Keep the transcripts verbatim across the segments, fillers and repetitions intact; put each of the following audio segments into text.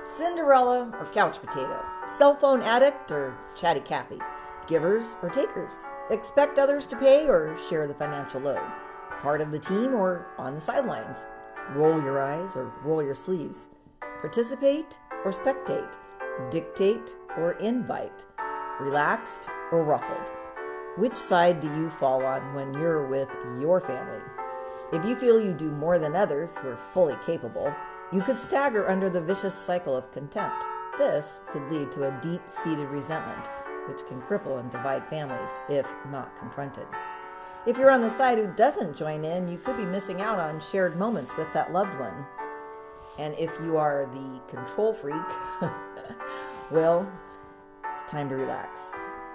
Cinderella or couch potato, cell phone addict or chatty Cathy, givers or takers, expect others to pay or share the financial load, part of the team or on the sidelines, roll your eyes or roll your sleeves, participate or spectate, dictate or invite, relaxed or ruffled. Which side do you fall on when you're with your family? If you feel you do more than others who are fully capable, you could stagger under the vicious cycle of contempt. This could lead to a deep-seated resentment, which can cripple and divide families if not confronted. If you're on the side who doesn't join in, you could be missing out on shared moments with that loved one. And if you are the control freak, well, it's time to relax.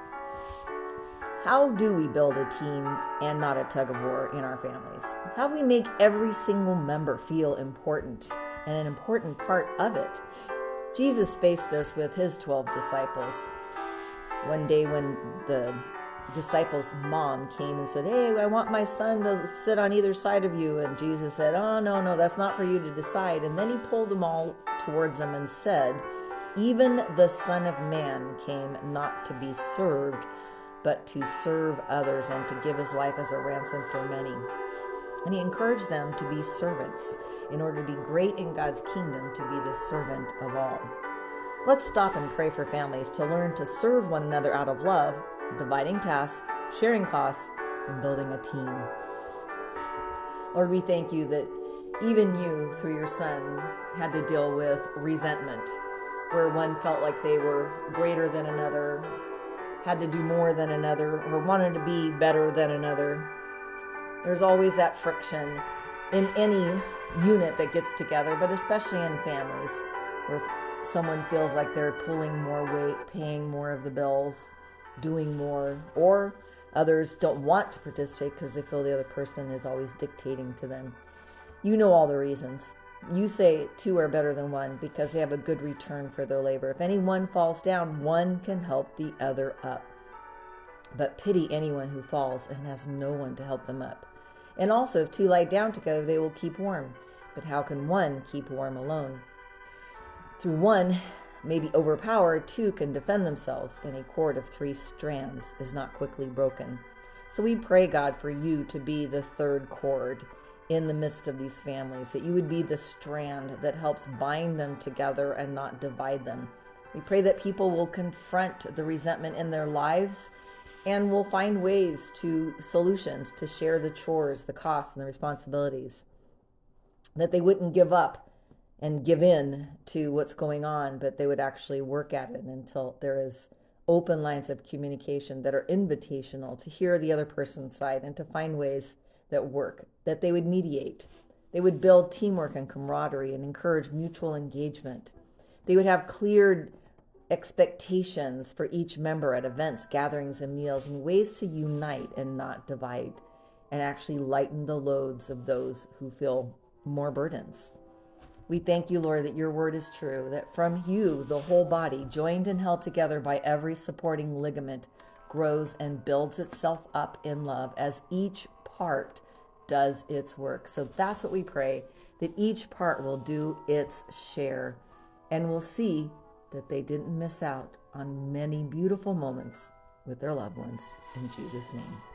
How do we build a team and not a tug of war in our families? How do we make every single member feel important and an important part of it? Jesus faced this with his twelve disciples. One day when the disciples' mom came and said, "Hey, I want my son to sit on either side of you." And Jesus said, "Oh, no, no, that's not for you to decide." And then he pulled them all towards him and said, "Even the Son of Man came not to be served, but to serve others and to give his life as a ransom for many." And he encouraged them to be servants in order to be great in God's kingdom, to be the servant of all. Let's stop and pray for families to learn to serve one another out of love, dividing tasks, sharing costs, and building a team. Lord, we thank you that even you, through your Son, had to deal with resentment, where one felt like they were greater than another, had to do more than another, or wanted to be better than another. There's always that friction in any unit that gets together, but especially in families, where someone feels like they're pulling more weight, paying more of the bills, doing more, or others don't want to participate because they feel the other person is always dictating to them. You know all the reasons. You say two are better than one because they have a good return for their labor. If any one falls down, one can help the other up. But pity anyone who falls and has no one to help them up. And also, if two lie down together, they will keep warm. But how can one keep warm alone? Through one may be overpowered, two can defend themselves, and a cord of three strands is not quickly broken. So we pray, God, for you to be the third cord in the midst of these families, that you would be the strand that helps bind them together and not divide them. We pray that people will confront the resentment in their lives and will find ways to solutions to share the chores, the costs, and the responsibilities, that they wouldn't give up and give in to what's going on, but they would actually work at it until there is open lines of communication that are invitational to hear the other person's side and to find ways that work, that they would mediate. They would build teamwork and camaraderie and encourage mutual engagement. They would have clear expectations for each member at events, gatherings, and meals, and ways to unite and not divide, and actually lighten the loads of those who feel more burdens. We thank you, Lord, that your word is true, that from you, the whole body, joined and held together by every supporting ligament, grows and builds itself up in love as each part does its work. So that's what we pray, that each part will do its share, and we'll see that they didn't miss out on many beautiful moments with their loved ones. In Jesus' name.